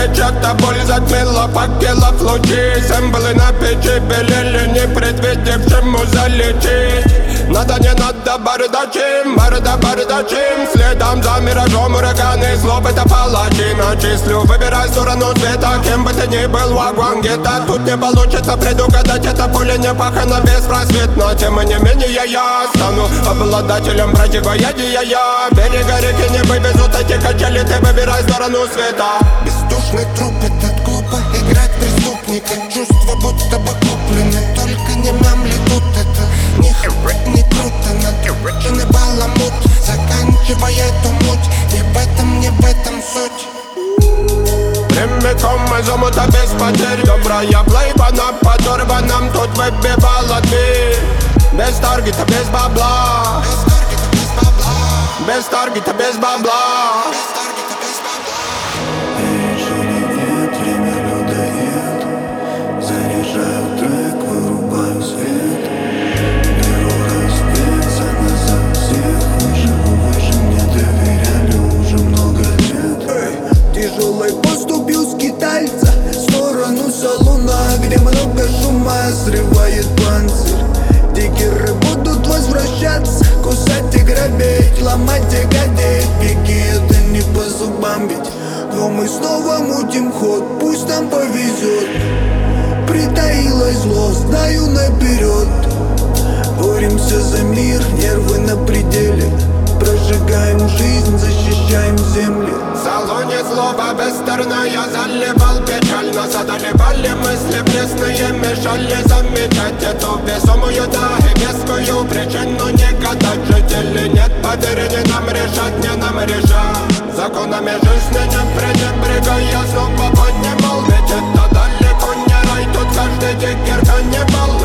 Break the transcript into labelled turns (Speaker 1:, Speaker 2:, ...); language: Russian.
Speaker 1: Чья-то боль затмила факелов лучи. Символы на печи белели, не предвидевшему залететь. Надо, не надо, бардачим, бардачим. Следом за миражом ураганы, злоб это палачи. Начислю, выбирай сторону света, кем бы ты ни был, вагон где-то. Тут не получится предугадать, это пуля не пахана беспросветно. Тем не менее я стану обладателем противоядия. Берега реки не вывезут эти качели, ты выбирай сторону света.
Speaker 2: Бездушный труп, этот глупо играть преступника. Чувства будто бы куплены, только не мямли тут. Это не круто, накрученный баламут, заканчивая эту муть. Не в этом суть.
Speaker 1: Прямиком из омута без потерь. Добрая плейба на подорванном тут выбивала дверь. Без таргета, без бабла. Без таргета, без бабла.
Speaker 3: Нет, время людоед. Заряжаю трек, вырубаю свет. Беру разбиться назад всех. Выше мне доверяли уже много лет.
Speaker 4: Тяжелой поступью скитальца в сторону салона, где много шума срывает панцирь. Дикеры будут возвращаться, кусать и грабить, ломать и гадить. Беги, это не по зубам ведь. Но мы снова мутим ход, пусть нам повезет. Притаилось зло, знаю наперед. Боремся за мир, нервы на пределе. Прожигаем жизнь, защищаем земли.
Speaker 1: В салоне злоба бестерная заливал печаль. Нас одолевали мысли пресные, мешали замечать эту весомую, да и вескую причину не гадать. Жители нет, поверь, не нам решать, не нам решать. Законами жизни не пренебрегая, снова поднимал. Ведь это далеко не рай, тут каждый дикер каннибал.